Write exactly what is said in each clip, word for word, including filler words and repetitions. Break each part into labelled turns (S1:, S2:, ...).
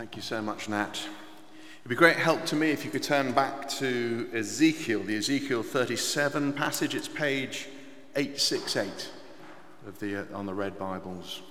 S1: Thank you so much, Nat. It'd be great help to me if you could turn back to Ezekiel, the Ezekiel thirty-seven passage. It's page eight sixty-eight of the, uh, on the Red Bibles.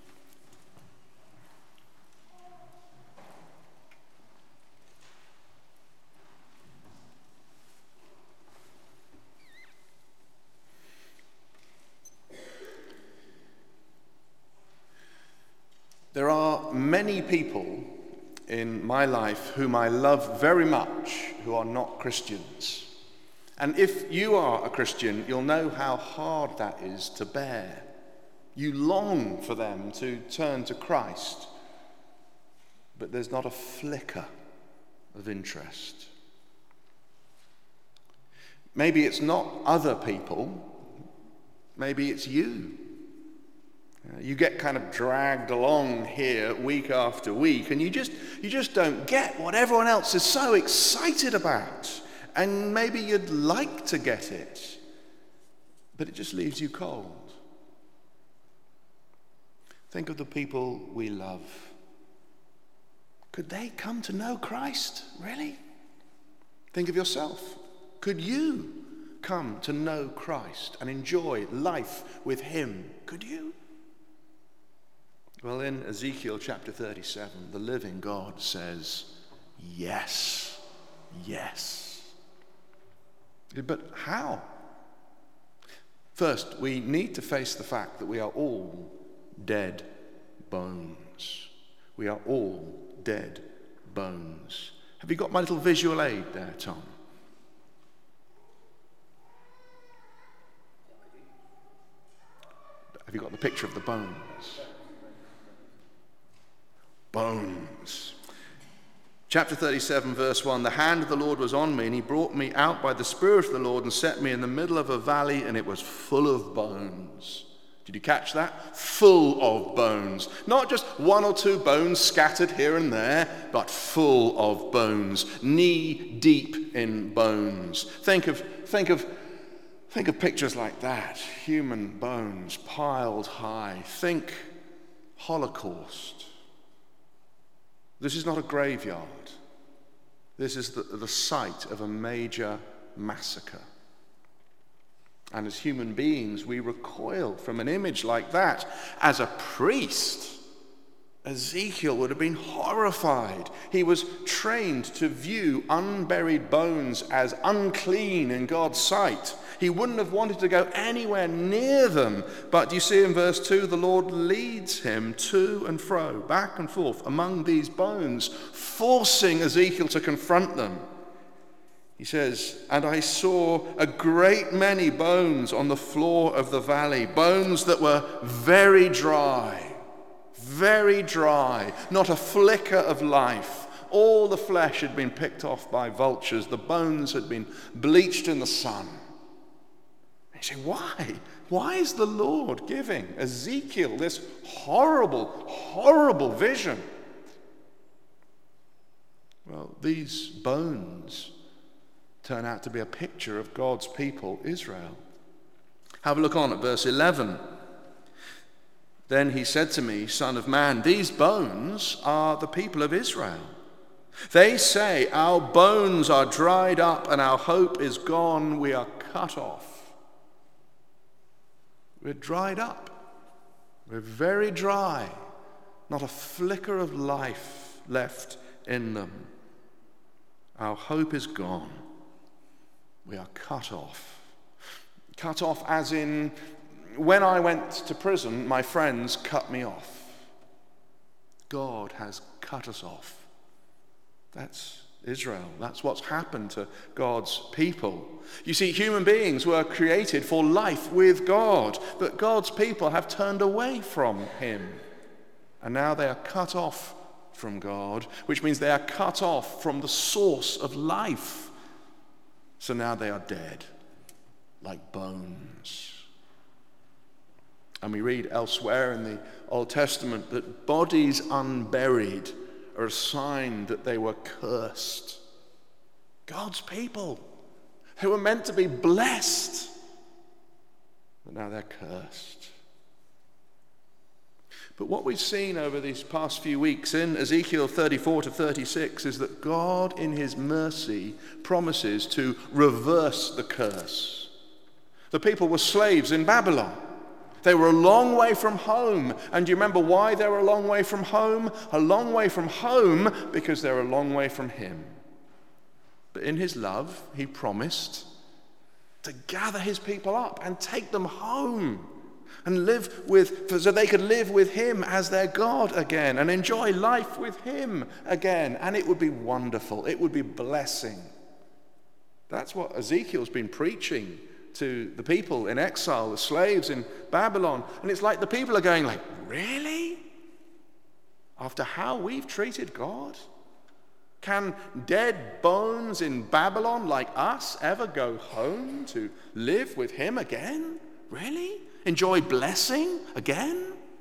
S1: There are many people in my life whom I love very much who are not Christians. And if you are a Christian, you'll know how hard that is to bear. You long for them to turn to Christ, but there's not a flicker of interest. Maybe it's not other people, maybe it's you. You get kind of dragged along here week after week, and you just you just don't get what everyone else is so excited about. And maybe you'd like to get it, but it just leaves you cold. Think of the people we love. Could they come to know Christ? Really? Think of yourself. Could you come to know Christ and enjoy life with him? Could you? Well, in Ezekiel chapter thirty-seven, the living God says, yes, yes. But how? First, we need to face the fact that we are all dead bones. We are all dead bones. Have you got my little visual aid there, Tom? Have you got the picture of the bones? Bones. Chapter thirty-seven, verse one, the hand of the Lord was on me, and he brought me out by the Spirit of the Lord and set me in the middle of a valley, and it was full of bones. Did you catch that? Full of bones. Not just one or two bones scattered here and there, but full of bones, knee deep in bones. Think of, think of, think of pictures like that. Human bones piled high. Think Holocaust. This is not a graveyard. This is the, the site of a major massacre. And as human beings, we recoil from an image like that. As a priest, Ezekiel would have been horrified. He was trained to view unburied bones as unclean in God's sight. He wouldn't have wanted to go anywhere near them. But you see in verse two, the Lord leads him to and fro, back and forth among these bones, forcing Ezekiel to confront them. He says, and I saw a great many bones on the floor of the valley, bones that were very dry. Very dry, not a flicker of life. All the flesh had been picked off by vultures. The bones had been bleached in the sun. And you say, why? Why is the Lord giving Ezekiel this horrible, horrible vision? Well, these bones turn out to be a picture of God's people, Israel. Have a look on at verse eleven. Then he said to me, Son of man, these bones are the people of Israel. They say, our bones are dried up and our hope is gone. We are cut off. We're dried up. We're very dry. Not a flicker of life left in them. Our hope is gone. We are cut off. Cut off as in, when I went to prison, my friends cut me off. God has cut us off. That's Israel. That's what's happened to God's people. You see, human beings were created for life with God, but God's people have turned away from him. And now they are cut off from God, which means they are cut off from the source of life. So now they are dead, like bones. And we read elsewhere in the Old Testament that bodies unburied are a sign that they were cursed. God's people, who were meant to be blessed, but now they're cursed. But what we've seen over these past few weeks in Ezekiel thirty-four to thirty-six is that God, in his mercy, promises to reverse the curse. The people were slaves in Babylon. They were a long way from home. And do you remember why they were a long way from home? A long way from home because they're a long way from him. But in his love, he promised to gather his people up and take them home and live with, so they could live with him as their God again and enjoy life with him again. And it would be wonderful. It would be blessing. That's what Ezekiel's been preaching to the people in exile, the slaves in Babylon. And it's like the people are going like, really? After how we've treated God? Can dead bones in Babylon like us ever go home to live with him again? Really? Enjoy blessing again?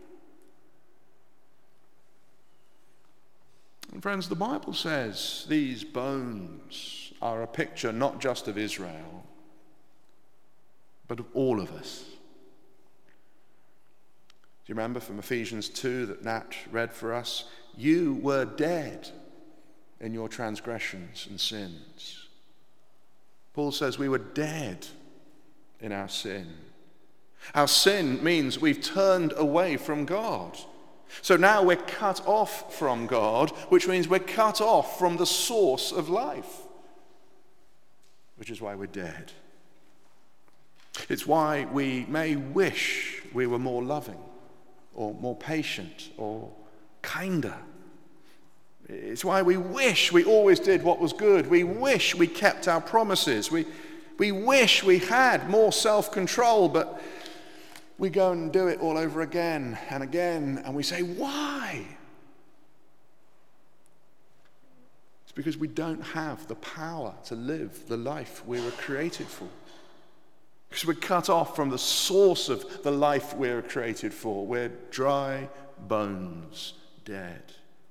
S1: And friends, the Bible says these bones are a picture not just of Israel, but of all of us. Do you remember from Ephesians two that Nat read for us? You were dead in your transgressions and sins. Paul says we were dead in our sin. Our sin means we've turned away from God. So now we're cut off from God, which means we're cut off from the source of life, which is why we're dead. It's why we may wish we were more loving or more patient or kinder. It's why we wish we always did what was good. We wish we kept our promises. We, we wish we had more self-control, but we go and do it all over again and again, and we say, why? It's because we don't have the power to live the life we were created for. Because we're cut off from the source of the life we were created for. We're dry bones, dead.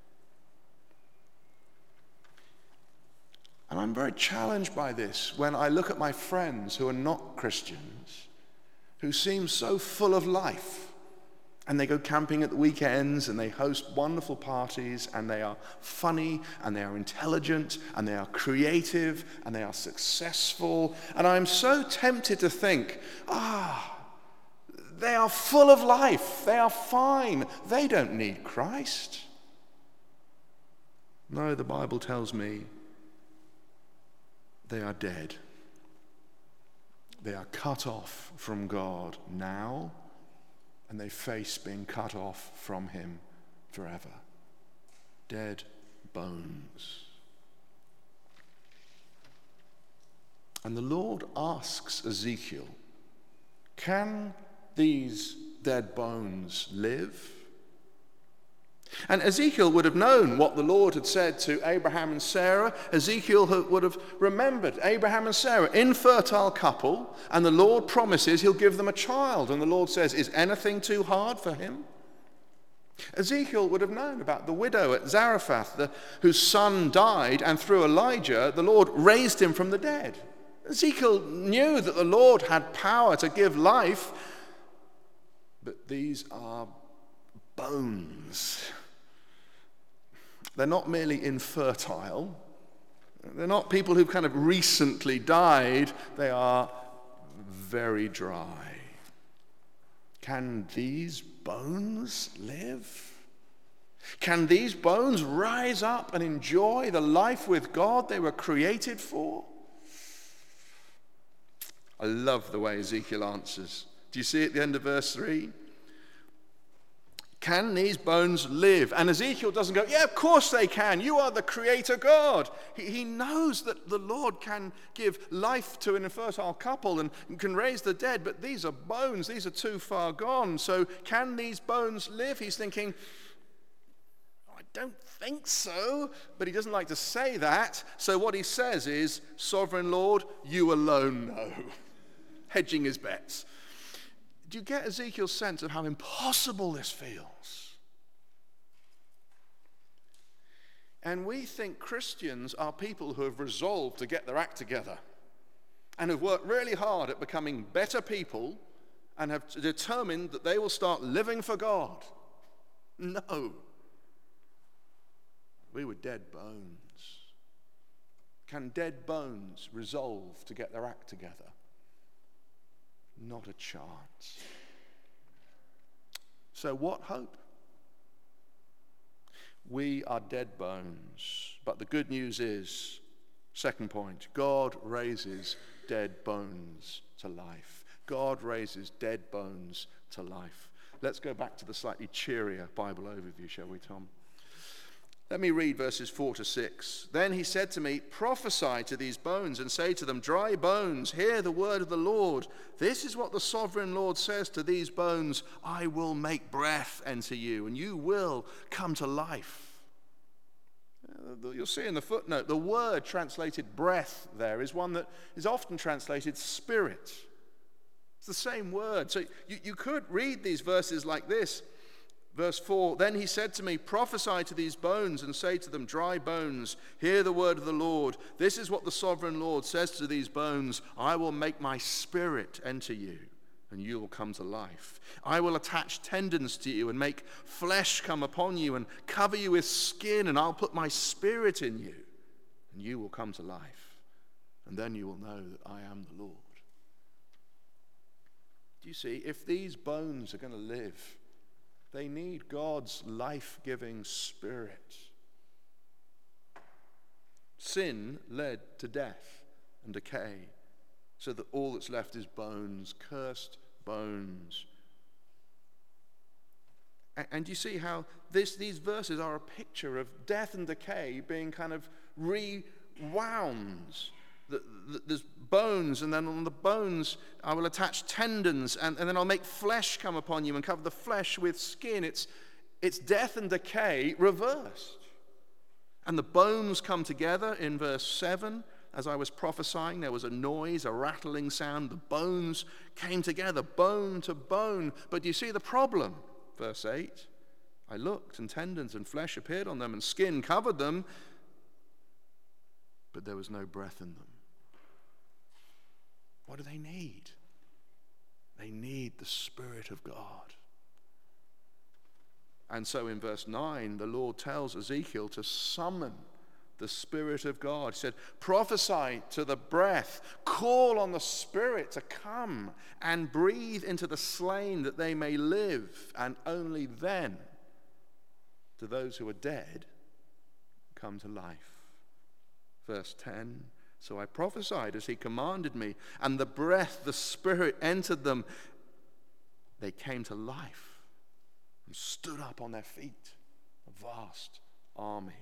S1: And I'm very challenged by this when I look at my friends who are not Christians, who seem so full of life. And they go camping at the weekends and they host wonderful parties and they are funny and they are intelligent and they are creative and they are successful. And I'm so tempted to think, ah, they are full of life. They are fine. They don't need Christ. No, the Bible tells me they are dead. They are cut off from God now, and they face being cut off from him forever. Dead bones. And the Lord asks Ezekiel, can these dead bones live? And Ezekiel would have known what the Lord had said to Abraham and Sarah. Ezekiel would have remembered Abraham and Sarah, infertile couple, and the Lord promises he'll give them a child. And the Lord says, is anything too hard for him? Ezekiel would have known about the widow at Zarephath, the, whose son died, and through Elijah, the Lord raised him from the dead. Ezekiel knew that the Lord had power to give life, but these are bones. They're not merely infertile. They're not people who've kind of recently died. They are very dry. Can these bones live? Can these bones rise up and enjoy the life with God they were created for? I love the way Ezekiel answers. Do you see at the end of verse three? Can these bones live? And Ezekiel doesn't go, yeah, of course they can. You are the creator God. He, he knows that the Lord can give life to an infertile couple and can raise the dead, but these are bones. These are too far gone. So can these bones live? He's thinking, I don't think so, but he doesn't like to say that. So what he says is, Sovereign Lord, you alone know. Hedging his bets. Do you get Ezekiel's sense of how impossible this feels? And we think Christians are people who have resolved to get their act together and have worked really hard at becoming better people and have determined that they will start living for God. No. We were dead bones. Can dead bones resolve to get their act together? Not a chance. So what hope? We are dead bones. But the good news is, second point, God raises dead bones to life. God raises dead bones to life. Let's go back to the slightly cheerier Bible overview, shall we, Tom? Let me read verses four to six. Then he said to me, prophesy to these bones and say to them, dry bones, hear the word of the Lord. This is what the sovereign Lord says to these bones, I will make breath enter you, and you will come to life. You'll see in the footnote, the word translated breath there is one that is often translated spirit. It's the same word. So you, you could read these verses like this. Verse four, then he said to me, prophesy to these bones and say to them, dry bones, hear the word of the Lord. This is what the sovereign Lord says to these bones, I will make my spirit enter you, and you will come to life. I will attach tendons to you and make flesh come upon you and cover you with skin, and I'll put my spirit in you, and you will come to life. And then you will know that I am the Lord. Do you see, if these bones are going to live, they need God's life-giving spirit. Sin led to death and decay, so that all that's left is bones, cursed bones. And you see how this, these verses are a picture of death and decay being kind of rewound. There's bones, and then on the bones I will attach tendons, and, and then I'll make flesh come upon you and cover the flesh with skin. It's, it's death and decay reversed. And the bones come together in verse seven. As I was prophesying, there was a noise, a rattling sound. The bones came together, bone to bone. But do you see the problem? Verse eight, I looked, and tendons and flesh appeared on them, and skin covered them, but there was no breath in them. What do they need? They need the Spirit of God. And so in verse nine, the Lord tells Ezekiel to summon the Spirit of God. He said, prophesy to the breath, call on the Spirit to come and breathe into the slain that they may live. And only then do those who are dead come to life. Verse ten, so I prophesied as he commanded me, and the breath, the Spirit entered them. They came to life and stood up on their feet, a vast army.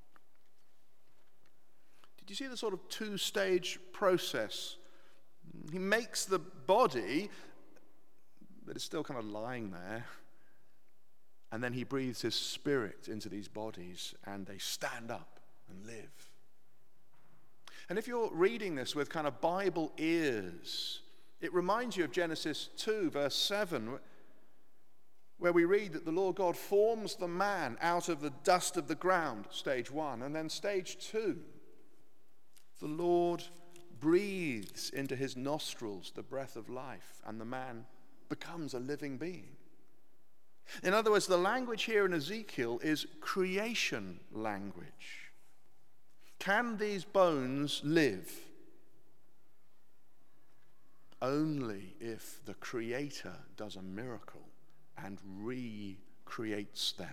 S1: Did you see the sort of two-stage process? He makes the body, but it's still kind of lying there, and then he breathes his Spirit into these bodies, and they stand up and live. And if you're reading this with kind of Bible ears, it reminds you of Genesis two, verse seven, where we read that the Lord God forms the man out of the dust of the ground, stage one, and then stage two, the Lord breathes into his nostrils the breath of life, and the man becomes a living being. In other words, the language here in Ezekiel is creation language. Can these bones live? Only if the Creator does a miracle and recreates them.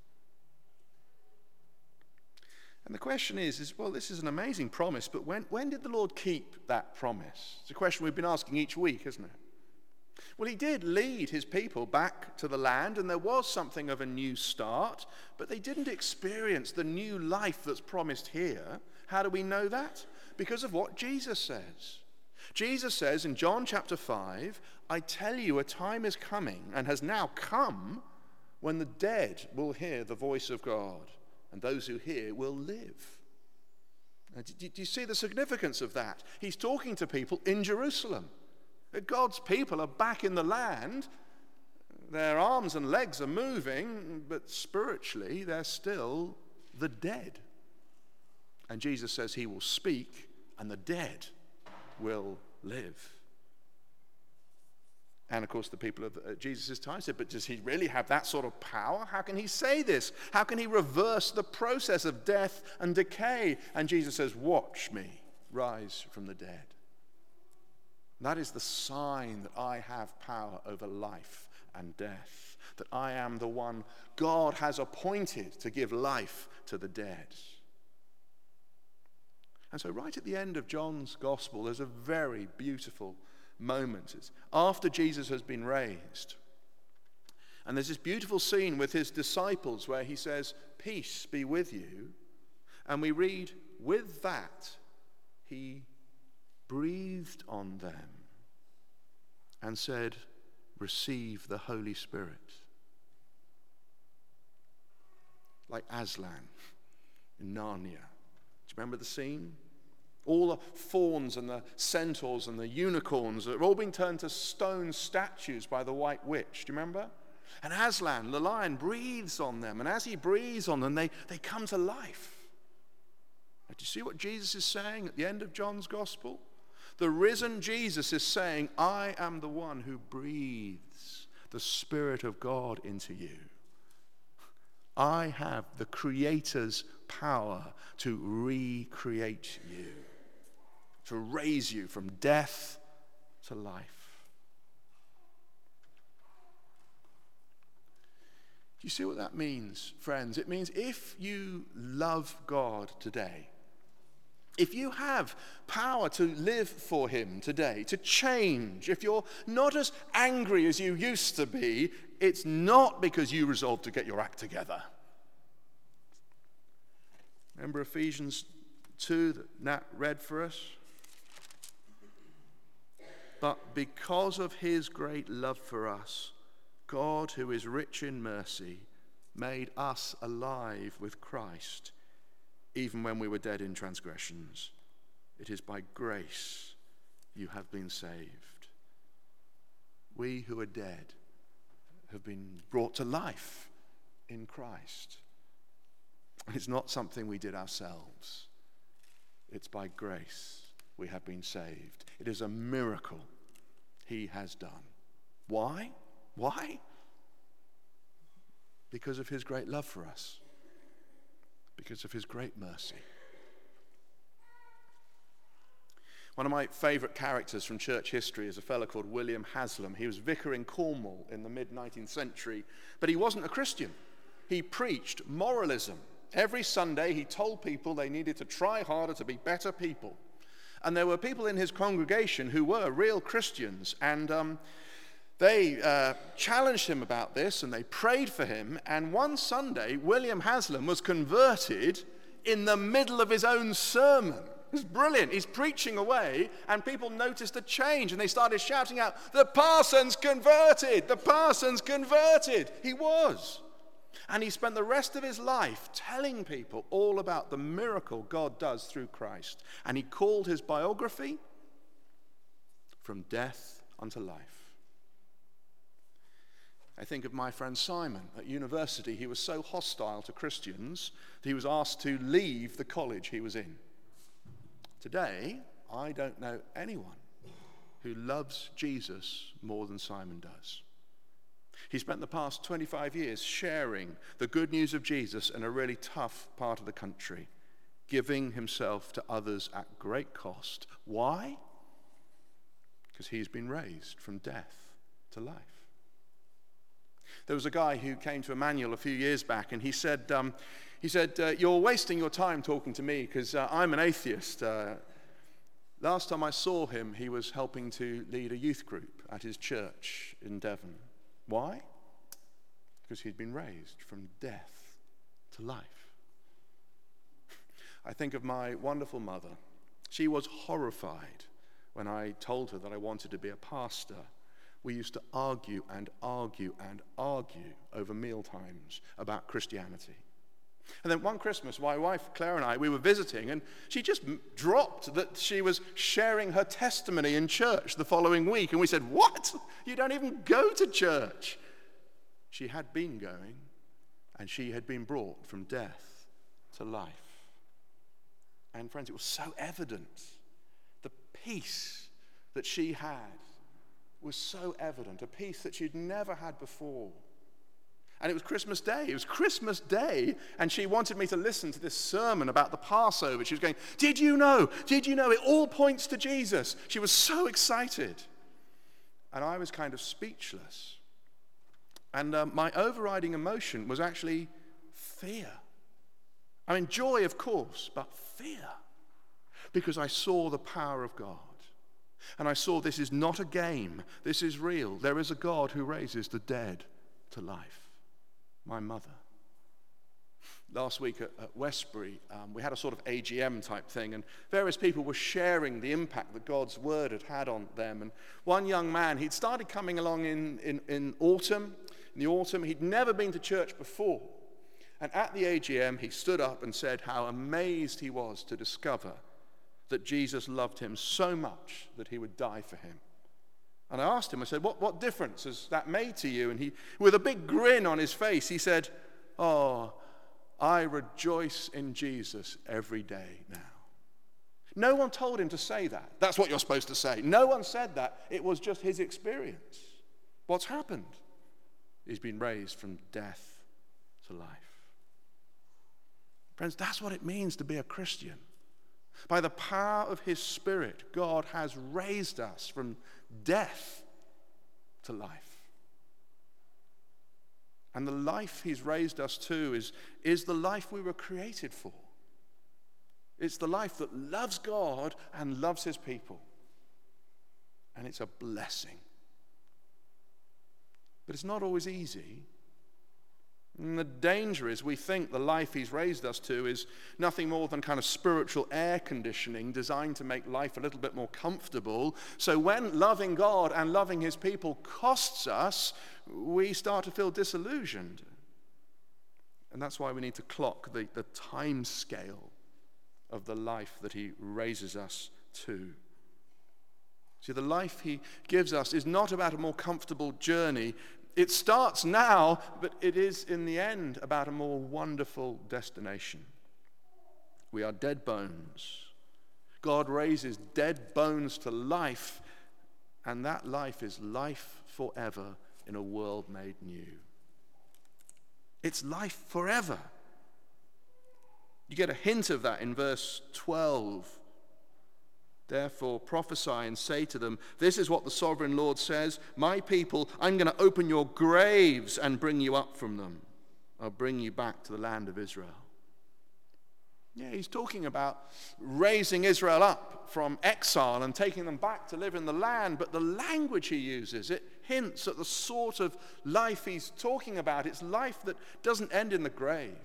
S1: And the question is, is, well, this is an amazing promise, but when, when did the Lord keep that promise? It's a question we've been asking each week, isn't it? Well, he did lead his people back to the land, and there was something of a new start, but they didn't experience the new life that's promised here. How do we know that? Because of what Jesus says. Jesus says in John chapter five, I tell you, a time is coming and has now come when the dead will hear the voice of God, and those who hear will live. Now, do you see the significance of that? He's talking to people in Jerusalem. God's people are back in the land. Their arms and legs are moving, but spiritually they're still the dead. And Jesus says he will speak and the dead will live. And of course, the people of uh, Jesus' time said, but does he really have that sort of power? How can he say this? How can he reverse the process of death and decay? And Jesus says, watch me rise from the dead. And that is the sign that I have power over life and death, that I am the one God has appointed to give life to the dead. And so right at the end of John's gospel, there's a very beautiful moment. It's after Jesus has been raised. And there's this beautiful scene with his disciples where he says, peace be with you. And we read, with that, he breathed on them and said, receive the Holy Spirit. Like Aslan in Narnia. Do you remember the scene? All the fauns and the centaurs and the unicorns are all being turned to stone statues by the White Witch. Do you remember? And Aslan, the lion, breathes on them. And as he breathes on them, they, they come to life. Now, do you see what Jesus is saying at the end of John's gospel? The risen Jesus is saying, I am the one who breathes the Spirit of God into you. I have the Creator's power to recreate you, to raise you from death to life. Do you see what that means, friends? It means if you love God today, if you have power to live for him today, to change, if you're not as angry as you used to be, it's not because you resolved to get your act together. Remember Ephesians two that Nat read for us? But because of his great love for us, God, who is rich in mercy, made us alive with Christ, even when we were dead in transgressions. It is by grace you have been saved. We who are dead have been brought to life in Christ. It's not something we did ourselves. It's by grace we have been saved. It is a miracle he has done. Why? Why? Because of his great love for us. Because of his great mercy. One of my favorite characters from church history is a fellow called William Haslam. He was vicar in Cornwall in the mid-nineteenth century, but he wasn't a Christian. He preached moralism. Every Sunday he told people they needed to try harder to be better people. And there were people in his congregation who were real Christians, and um, they uh, challenged him about this, and they prayed for him. And one Sunday, William Haslam was converted in the middle of his own sermon. It was brilliant. He's preaching away, and people noticed a change, and they started shouting out, "The parson's converted! The parson's converted!" He was. And he spent the rest of his life telling people all about the miracle God does through Christ. And he called his biography From Death Unto Life. I think of my friend Simon at university. He was so hostile to Christians that he was asked to leave the college he was in. Today, I don't know anyone who loves Jesus more than Simon does. He spent the past twenty-five years sharing the good news of Jesus in a really tough part of the country, giving himself to others at great cost. Why? Because he's been raised from death to life. There was a guy who came to Emmanuel a few years back, and he said, um, he said, uh, "You're wasting your time talking to me because uh, I'm an atheist." Uh, last time I saw him, he was helping to lead a youth group at his church in Devon. Why? Because he'd been raised from death to life. I think of my wonderful mother. She was horrified when I told her that I wanted to be a pastor. We used to argue and argue and argue over mealtimes about Christianity. And then one Christmas, my wife Claire and I, we were visiting, and she just dropped that she was sharing her testimony in church the following week. And we said, "What? You don't even go to church?" She had been going, and she had been brought from death to life. And friends, it was so evident, the peace that she had was so evident, a peace that she'd never had before. And it was Christmas Day. It was Christmas Day, and she wanted me to listen to this sermon about the Passover. She was going, did you know? Did you know? It all points to Jesus. She was so excited. And I was kind of speechless. And uh, my overriding emotion was actually fear. I mean, joy, of course, but fear. Because I saw the power of God. And I saw this is not a game. This is real. There is a God who raises the dead to life. My mother. Last week at, at Westbury, um, we had a sort of A G M type thing, and various people were sharing the impact that God's word had had on them. And one young man, he'd started coming along in, in, in autumn. In the autumn, he'd never been to church before. And at the A G M, he stood up and said how amazed he was to discover that Jesus loved him so much that he would die for him. And I asked him, I said, what, what difference has that made to you? And he, with a big grin on his face, he said, oh, I rejoice in Jesus every day now. No one told him to say that. That's what you're supposed to say. No one said that. It was just his experience. What's happened? He's been raised from death to life. Friends, that's what it means to be a Christian. By the power of his Spirit, God has raised us from death to life. And the life he's raised us to is, is the life we were created for. It's the life that loves God and loves his people. And it's a blessing. But it's not always easy. And the danger is we think the life he's raised us to is nothing more than kind of spiritual air conditioning designed to make life a little bit more comfortable. So when loving God and loving his people costs us, we start to feel disillusioned. And that's why we need to clock the, the time scale of the life that he raises us to. See, the life he gives us is not about a more comfortable journey. It starts now, but it is in the end about a more wonderful destination. We are dead bones. God raises dead bones to life, and that life is life forever in a world made new. It's life forever. You get a hint of that in verse twelve. Therefore prophesy and say to them, this is what the sovereign Lord says, my people, I'm going to open your graves and bring you up from them. I'll bring you back to the land of Israel. Yeah, he's talking about raising Israel up from exile and taking them back to live in the land, but the language he uses, it hints at the sort of life he's talking about. It's life that doesn't end in the grave.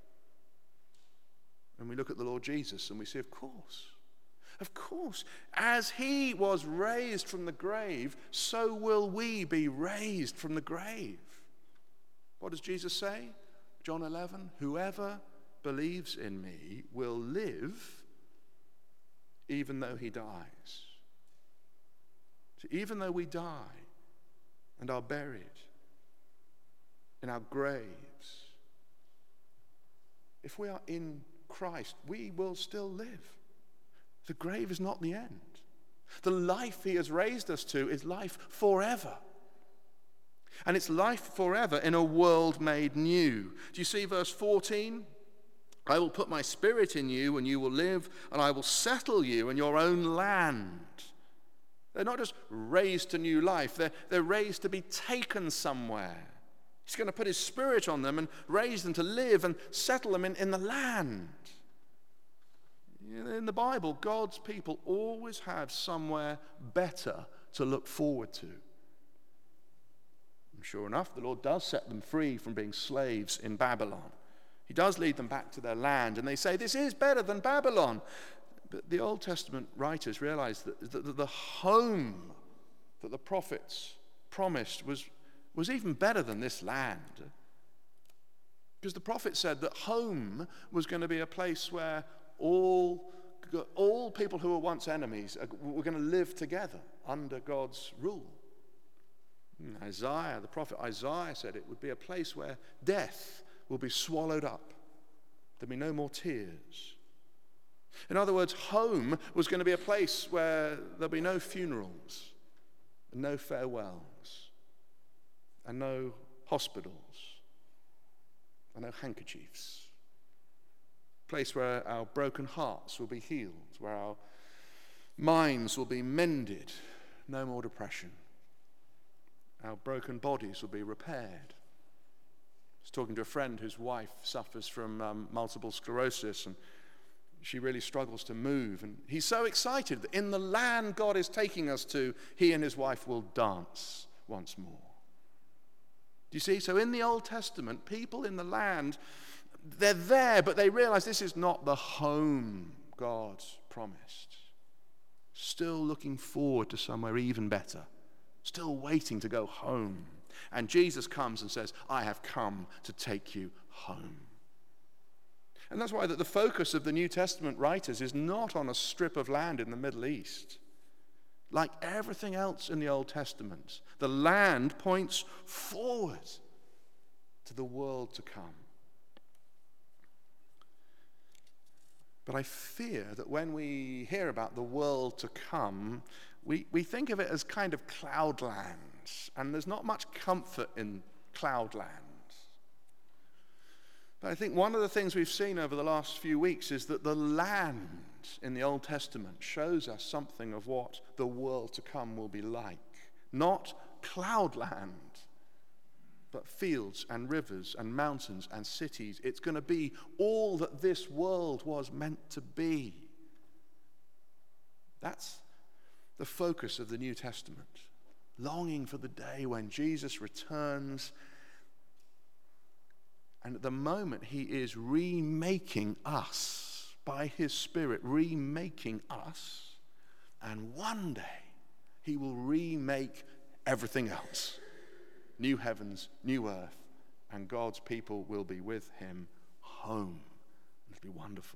S1: And we look at the Lord Jesus and we see, of course, Of course, as he was raised from the grave, so will we be raised from the grave. What does Jesus say? John eleven, whoever believes in me will live even though he dies. So even though we die and are buried in our graves, if we are in Christ, we will still live. The grave is not the end. The life he has raised us to is life forever. And it's life forever in a world made new. Do you see verse fourteen? I will put my spirit in you and you will live, and I will settle you in your own land. They're not just raised to new life. They're, they're raised to be taken somewhere. He's going to put his spirit on them and raise them to live and settle them in, in the land. In the Bible, God's people always have somewhere better to look forward to. And sure enough, the Lord does set them free from being slaves in Babylon. He does lead them back to their land, and they say, this is better than Babylon. But the Old Testament writers realized that the home that the prophets promised was, was even better than this land. Because the prophet said that home was going to be a place where All, all people who were once enemies were going to live together under God's rule. Isaiah, the prophet Isaiah said it would be a place where death will be swallowed up. There'll be no more tears. In other words, home was going to be a place where there'll be no funerals, and no farewells, and no hospitals, and no handkerchiefs. A place where our broken hearts will be healed, where our minds will be mended, no more depression. Our broken bodies will be repaired. I was talking to a friend whose wife suffers from um, multiple sclerosis, and she really struggles to move. And he's so excited that in the land God is taking us to, he and his wife will dance once more. Do you see? So in the Old Testament, people in the land, they're there, but they realize this is not the home God promised. Still looking forward to somewhere even better. Still waiting to go home. And Jesus comes and says, I have come to take you home. And that's why the focus of the New Testament writers is not on a strip of land in the Middle East. Like everything else in the Old Testament, the land points forward to the world to come. But I fear that when we hear about the world to come, we, we think of it as kind of cloudlands, and there's not much comfort in cloudlands. But I think one of the things we've seen over the last few weeks is that the land in the Old Testament shows us something of what the world to come will be like. Not cloudland, but fields and rivers and mountains and cities. It's going to be all that this world was meant to be. That's the focus of the New Testament. Longing for the day when Jesus returns. And at the moment, he is remaking us by his Spirit, remaking us. And one day, he will remake everything else. New heavens, new earth, and God's people will be with him home. It'll be wonderful.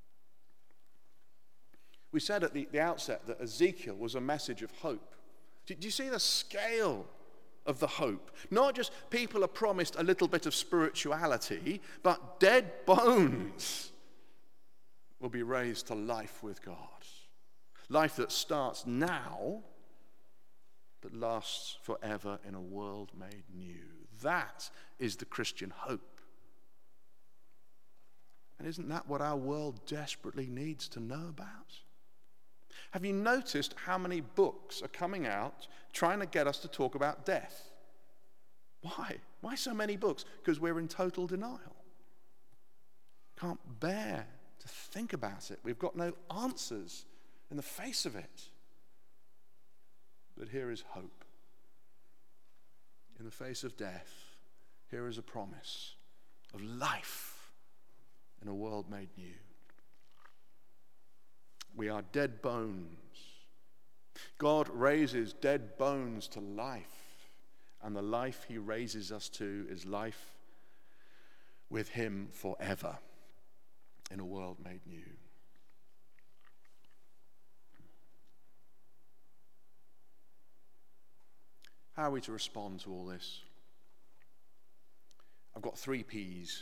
S1: We said at the, the outset that Ezekiel was a message of hope. Do, do you see the scale of the hope? Not just people are promised a little bit of spirituality, but dead bones will be raised to life with God. Life that starts now, but lasts forever in a world made new. That is the Christian hope. And isn't that what our world desperately needs to know about? Have you noticed how many books are coming out trying to get us to talk about death? Why? Why so many books? Because we're in total denial. Can't bear to think about it. We've got no answers in the face of it. But here is hope. In the face of death, here is a promise of life in a world made new. We are dead bones. God raises dead bones to life, and the life he raises us to is life with him forever in a world made new. How are we to respond to all this? I've got three P's.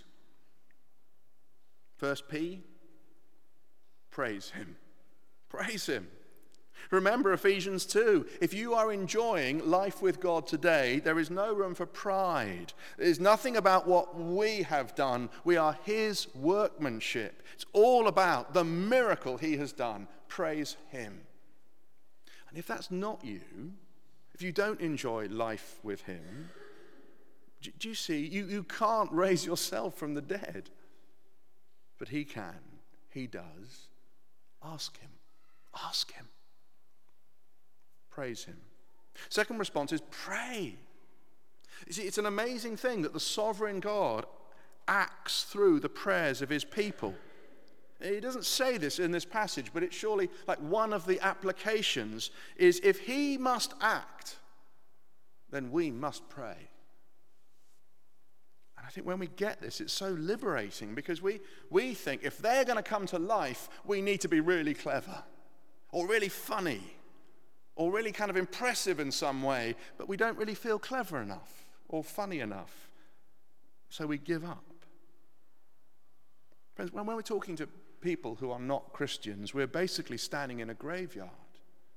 S1: First P, praise him. Praise him. Remember Ephesians two. If you are enjoying life with God today, there is no room for pride. There's nothing about what we have done. We are his workmanship. It's all about the miracle he has done. Praise him. And if that's not you, if you don't enjoy life with him, do, do you see, you, you can't raise yourself from the dead. But he can. He does. Ask him. Ask him. Praise him. Second response is pray. You see, it's an amazing thing that the sovereign God acts through the prayers of his people. He doesn't say this in this passage, but it's surely like one of the applications is if he must act, then we must pray. And I think when we get this, it's so liberating because we, we think if they're going to come to life, we need to be really clever or really funny or really kind of impressive in some way, but we don't really feel clever enough or funny enough, so we give up. Friends, when we're talking to people who are not Christians, we're basically standing in a graveyard.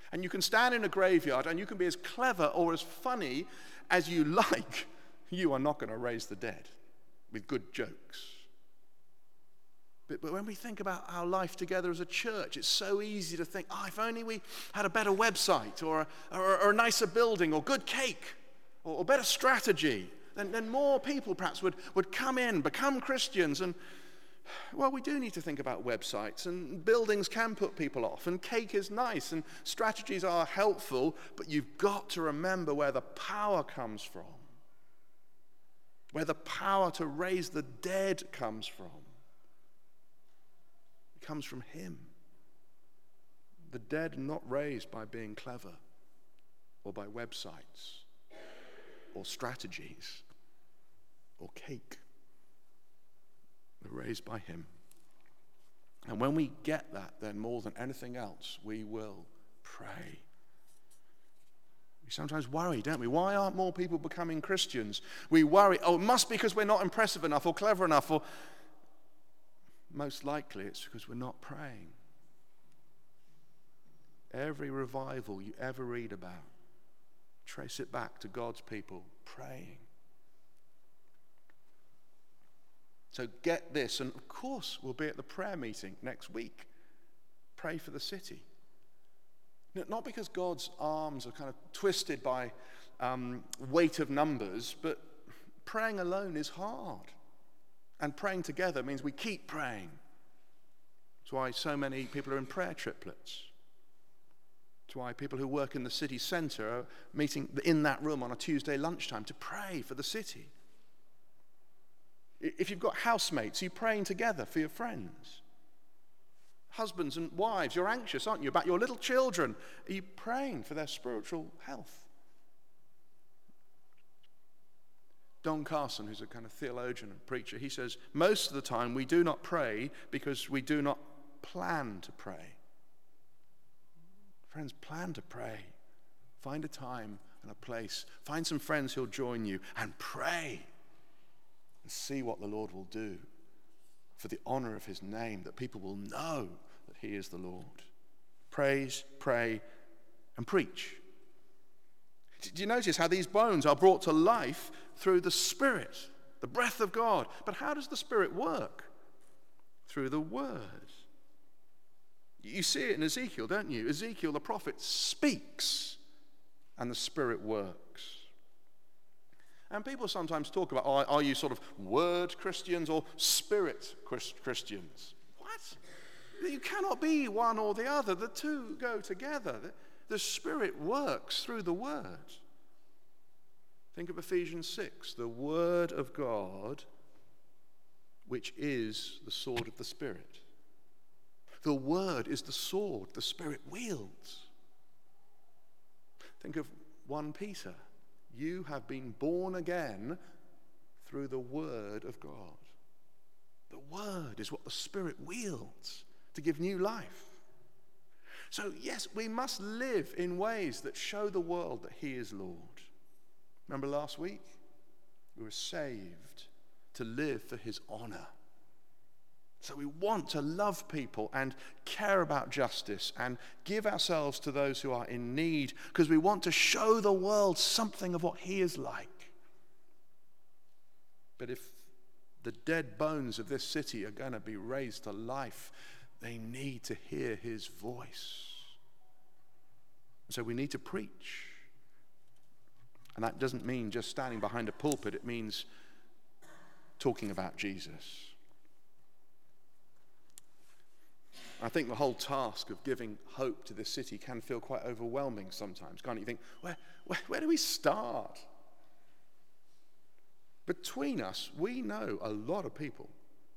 S1: And you can stand in a graveyard and you can be as clever or as funny as you like. You are not going to raise the dead with good jokes. But, but when we think about our life together as a church, it's so easy to think, oh, if only we had a better website or a, or, or a nicer building or good cake or, or better strategy, then, then more people perhaps would, would come in, become Christians. And, well, we do need to think about websites, and buildings can put people off, and cake is nice, and strategies are helpful, but you've got to remember where the power comes from, where the power to raise the dead comes from. It comes from him. The dead not raised by being clever or by websites or strategies or cake. They're raised by him. And when we get that, then more than anything else, we will pray. We sometimes worry, don't we? Why aren't more people becoming Christians? We worry, oh, it must be because we're not impressive enough or clever enough, or most likely it's because we're not praying. Every revival you ever read about, trace it back to God's people praying. So get this, and of course we'll be at the prayer meeting next week. Pray for the city. Not because God's arms are kind of twisted by um, weight of numbers, but praying alone is hard. And praying together means we keep praying. That's why so many people are in prayer triplets. That's why people who work in the city centre are meeting in that room on a Tuesday lunchtime to pray for the city. If you've got housemates, you're praying together for your friends. Husbands and wives, you're anxious, aren't you, about your little children? Are you praying for their spiritual health? Don Carson, who's a kind of theologian and preacher, he says, most of the time we do not pray because we do not plan to pray. Friends, plan to pray. Find a time and a place. Find some friends who'll join you and pray. And see what the Lord will do for the honor of his name, that people will know that he is the Lord. Praise, pray, and preach. Do you notice how these bones are brought to life through the Spirit, the breath of God? But how does the Spirit work? Through the Word. You see it in Ezekiel, don't you? Ezekiel, the prophet, speaks, and the Spirit works. And people sometimes talk about, oh, are you sort of word Christians or spirit Christians? What? You cannot be one or the other. The two go together. The Spirit works through the Word. Think of Ephesians six, the Word of God, which is the sword of the Spirit. The Word is the sword the Spirit wields. Think of First Peter. You have been born again through the Word of God. The Word is what the Spirit wields to give new life. So yes, we must live in ways that show the world that he is Lord. Remember last week? We were saved to live for his honor. So we want to love people and care about justice and give ourselves to those who are in need because we want to show the world something of what he is like. But if the dead bones of this city are going to be raised to life, they need to hear his voice. So we need to preach. And that doesn't mean just standing behind a pulpit. It means talking about Jesus. I think the whole task of giving hope to this city can feel quite overwhelming sometimes, can't you? You think, where, where, where do we start? Between us, we know a lot of people.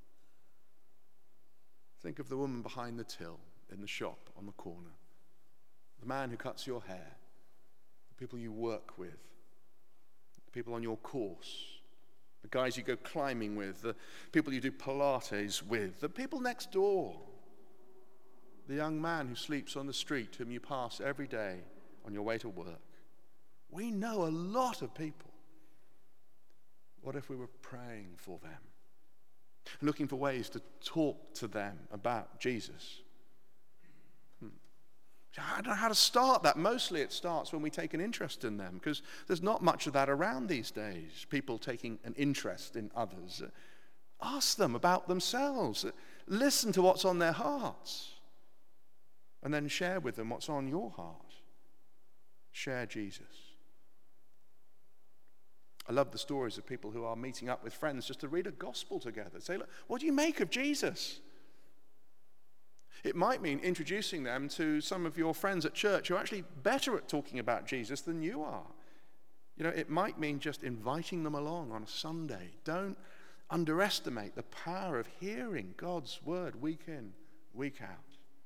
S1: Think of the woman behind the till in the shop on the corner, the man who cuts your hair, the people you work with, the people on your course, the guys you go climbing with, the people you do Pilates with, the people next door, the young man who sleeps on the street whom you pass every day on your way to work. We know a lot of people. What if we were praying for them? Looking for ways to talk to them about Jesus? Hmm. I don't know how to start that. Mostly it starts when we take an interest in them, because there's not much of that around these days, people taking an interest in others. Ask them about themselves. Listen to what's on their hearts. And then share with them what's on your heart. Share Jesus. I love the stories of people who are meeting up with friends just to read a gospel together. Say, look, what do you make of Jesus? It might mean introducing them to some of your friends at church who are actually better at talking about Jesus than you are. You know, it might mean just inviting them along on a Sunday. Don't underestimate the power of hearing God's word week in, week out.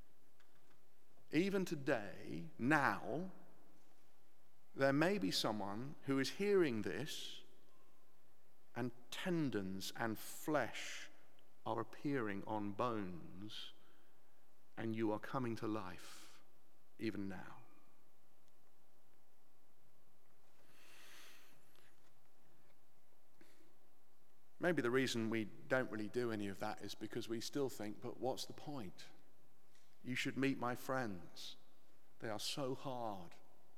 S1: Even today, now, there may be someone who is hearing this and tendons and flesh are appearing on bones, and you are coming to life even now. Maybe the reason we don't really do any of that is because we still think, but what's the point? You should meet my friends. They are so hard.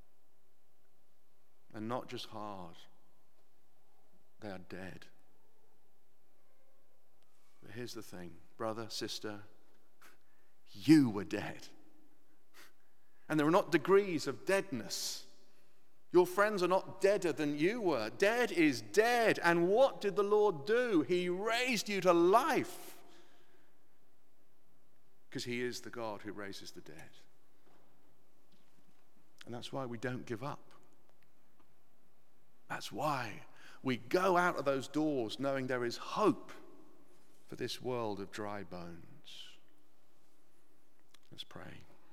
S1: And not just hard, they are dead. But here's the thing, brother, sister, you were dead. And there are not degrees of deadness. Your friends are not deader than you were. Dead is dead. And what did the Lord do? He raised you to life. Because he is the God who raises the dead. And that's why we don't give up. That's why we go out of those doors knowing there is hope for this world of dry bones. Let's pray.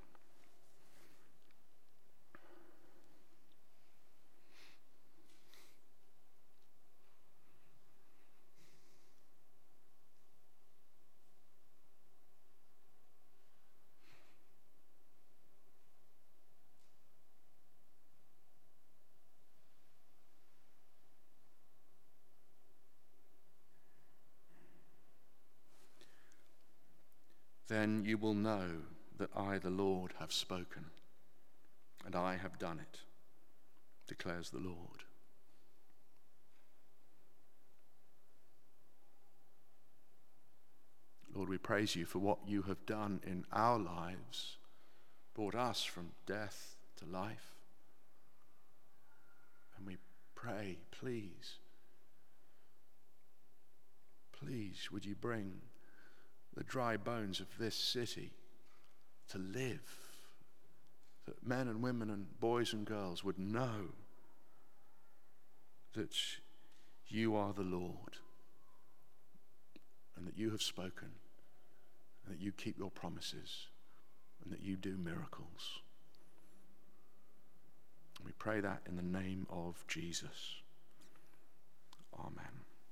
S1: Then you will know that I, the Lord, have spoken, and I have done it, declares the Lord. Lord, we praise you for what you have done in our lives, brought us from death to life. And we pray, please, please, would you bring the dry bones of this city to live, that men and women and boys and girls would know that you are the Lord, and that you have spoken, and that you keep your promises, and that you do miracles. And we pray that in the name of Jesus. Amen.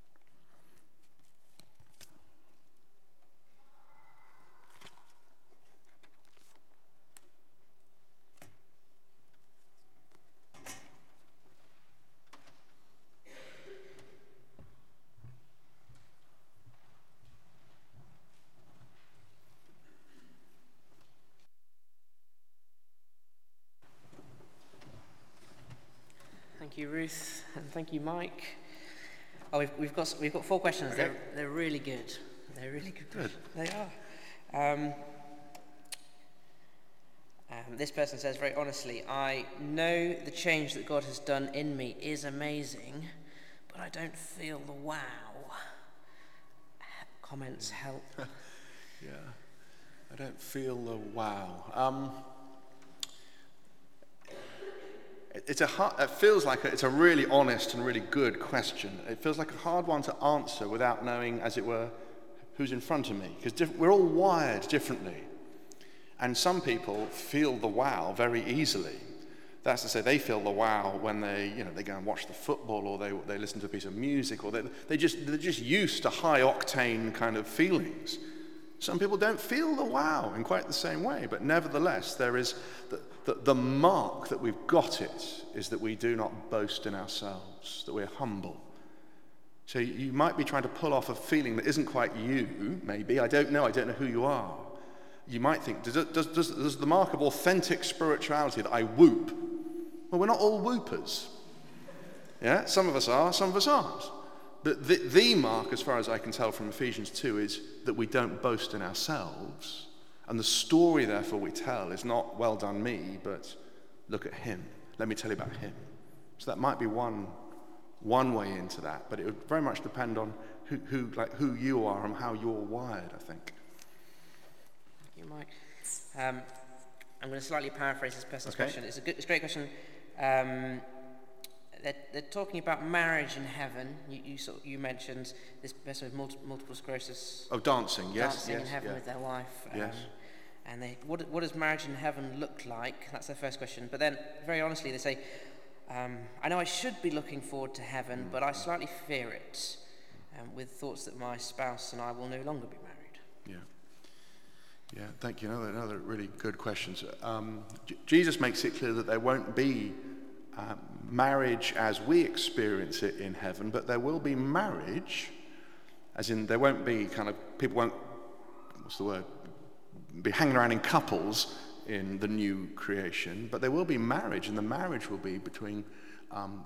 S2: Thank you, Ruth, and thank you, Mike. Oh, we've, we've got we've got four questions.
S1: Okay.
S2: They're they're really good. They're really good.
S1: Good.
S2: They are. Um, um, this person says very honestly, I know the change that God has done in me is amazing, but I don't feel the wow. Comments help.
S1: Yeah, I don't feel the wow. Um, It's a hard, it feels like a, it's a really honest and really good question. It feels like a hard one to answer without knowing, as it were, who's in front of me. Because diff- we're all wired differently. And some people feel the wow very easily. That's to say, they feel the wow when they, you know, they go and watch the football, or they they listen to a piece of music, or they they just they're just used to high octane kind of feelings. Some people don't feel the wow in quite the same way, but nevertheless, there is the, the, the mark that we've got it is that we do not boast in ourselves, that we're humble. So you might be trying to pull off a feeling that isn't quite you, maybe. I don't know. I don't know who you are. you might think, does, it, does, does, does the mark of authentic spirituality that I whoop? Well, we're not all whoopers. Yeah, some of us are, some of us aren't. But the, the mark, as far as I can tell from Ephesians two, is that we don't boast in ourselves. And the story, therefore, we tell is not, well done me, but look at him. Let me tell you about him. So that might be one, one way into that, but it would very much depend on who, who, like, who you are and how you're wired, I think.
S2: Thank you, Mike. Um, I'm going to slightly paraphrase this person's
S1: Okay.
S2: question. It's a, good, it's a great question. Um, they're, they're talking about marriage in heaven. You, you, sort of, you mentioned this person with multi, multiple sclerosis.
S1: Oh, dancing, yes,
S2: dancing
S1: yes,
S2: in heaven
S1: yeah.
S2: with their wife. Um,
S1: Yes.
S2: And they, what, what does marriage in heaven look like? That's their first question. But then, very honestly, they say, um, I know I should be looking forward to heaven, but I slightly fear it, um, with thoughts that my spouse and I will no longer be married.
S1: Yeah. Yeah, thank you. Another, another really good questions. Um, J- Jesus makes it clear that there won't be uh, marriage as we experience it in heaven, but there will be marriage, as in there won't be kind of, people won't, what's the word, be hanging around in couples in the new creation, but there will be marriage, and the marriage will be between um,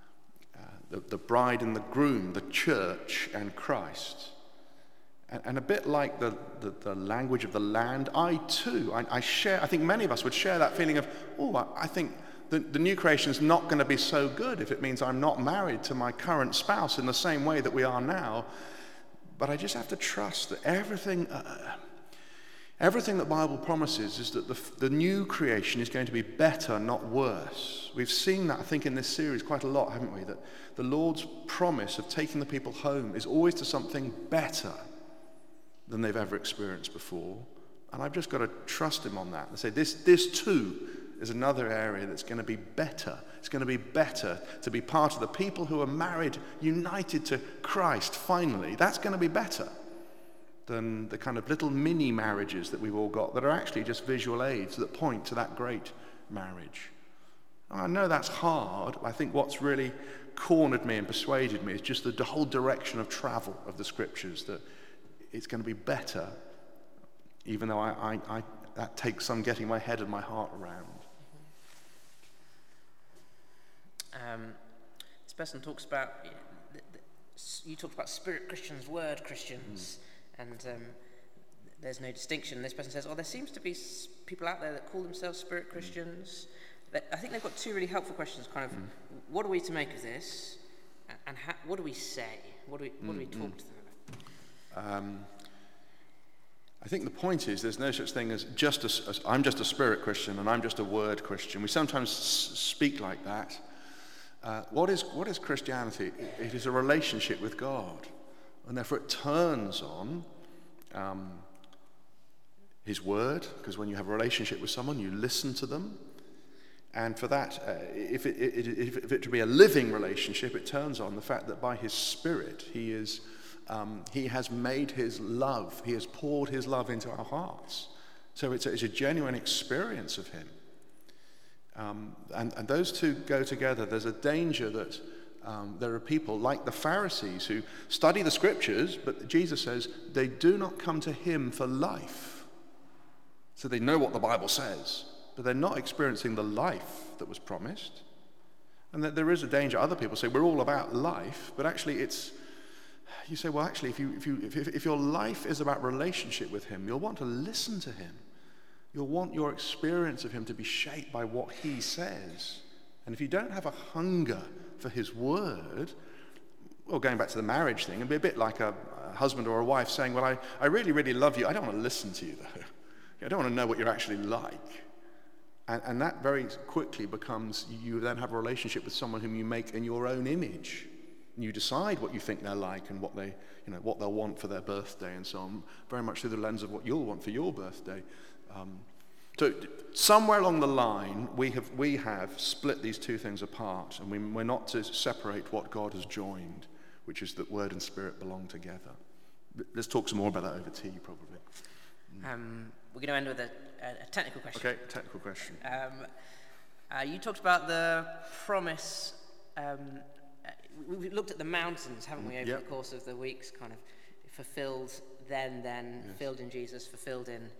S1: uh, the, the bride and the groom, the church and Christ. And, and a bit like the, the, the language of the land, I too, I, I share, I think many of us would share that feeling of, oh, I, I think the, the new creation is not going to be so good if it means I'm not married to my current spouse in the same way that we are now. But I just have to trust that everything... Uh, Everything that the Bible promises is that the, the new creation is going to be better, not worse. We've seen that, I think, in this series quite a lot, haven't we? That the Lord's promise of taking the people home is always to something better than they've ever experienced before. And I've just got to trust him on that and say, this, this too is another area that's going to be better. It's going to be better to be part of the people who are married, united to Christ, finally. That's going to be better than the kind of little mini marriages that we've all got that are actually just visual aids that point to that great marriage. And I know that's hard. I think what's really cornered me and persuaded me is just the whole direction of travel of the scriptures, that it's going to be better, even though I, I, I, that takes some getting my head and my heart around.
S2: Um, this person talks about, the, the, you talked about spirit Christians, word Christians. Mm. And um, there's no distinction. This person says, oh, there seems to be s- people out there that call themselves spirit Christians. That, I think they've got two really helpful questions, kind of, mm. what are we to make of this? And how, what do we say? What do we, what mm, do we talk mm. to them about?
S1: Um, I think the point is there's no such thing as just a, as I'm just a spirit Christian and I'm just a word Christian. We sometimes s- speak like that. Uh, what is what is Christianity? It, it is a relationship with God. And therefore it turns on um, his word, because when you have a relationship with someone, you listen to them. And for that, uh, if, it, it, if, if it to be a living relationship, it turns on the fact that by his Spirit, he, is, um, he has made his love, he has poured his love into our hearts. So it's a, it's a genuine experience of him. Um, and, and those two go together. There's a danger that Um, there are people like the Pharisees who study the scriptures, but Jesus says they do not come to him for life. So they know what the Bible says, but they're not experiencing the life that was promised. And that there is a danger. Other people say we're all about life, but actually it's, you say, well, actually, if, you, if, you, if, if your life is about relationship with him, you'll want to listen to him. You'll want your experience of him to be shaped by what he says. And if you don't have a hunger for his word, well, going back to the marriage thing, it'd be a bit like a, a husband or a wife saying, well, I, I really, really love you. I don't want to listen to you, though. I don't want to know what you're actually like. And, and that very quickly becomes, you then have a relationship with someone whom you make in your own image. And you decide what you think they're like and what they, you know, what they'll want for their birthday and so on, very much through the lens of what you'll want for your birthday. Um, So somewhere along the line, we have we have split these two things apart, and we, we're not to separate what God has joined, which is that word and spirit belong together. Let's talk some more about that over tea, probably.
S2: Um, we're going to end with a, a technical question.
S1: Okay, technical question.
S2: Um, uh, you talked about the promise. Um, we, we've looked at the mountains, haven't we, over
S1: yep.
S2: the course of the weeks, kind of fulfilled then, then, yes. filled in Jesus, fulfilled in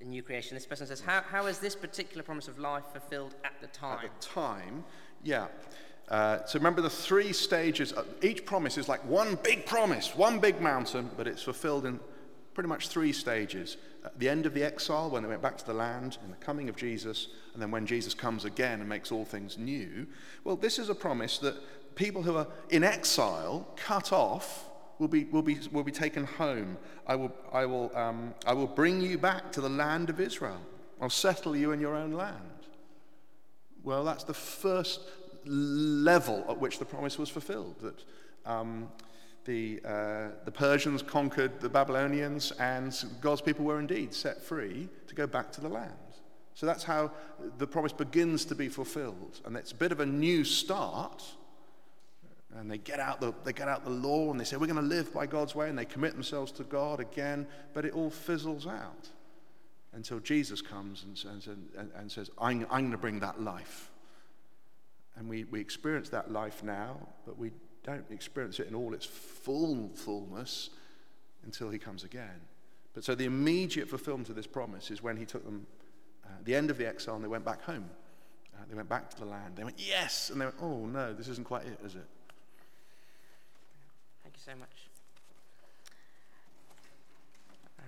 S2: the new creation. This person says, how, how is this particular promise of life fulfilled at the time?
S1: At the time, yeah. Uh, so remember the three stages. Uh, each promise is like one big promise, one big mountain, but it's fulfilled in pretty much three stages. At the end of the exile, when they went back to the land, in the coming of Jesus, and then when Jesus comes again and makes all things new. Well, this is a promise that people who are in exile, cut off, will be will be will be taken home. I will I will um, I will bring you back to the land of Israel. I'll settle you in your own land. Well, that's the first level at which the promise was fulfilled. That um, the uh, the Persians conquered the Babylonians, and God's people were indeed set free to go back to the land. So that's how the promise begins to be fulfilled, and it's a bit of a new start. And they get out the they get out the law, and they say we're going to live by God's way, and they commit themselves to God again. But it all fizzles out until Jesus comes and, and, and, and says, "I'm, I'm going to bring that life." And we, we experience that life now, but we don't experience it in all its full fullness until he comes again. But so the immediate fulfillment of this promise is when he took them uh, at the end of the exile, and they went back home. Uh, they went back to the land. They went, yes, and they went, oh no, this isn't quite it, is it?
S2: Thank you so much.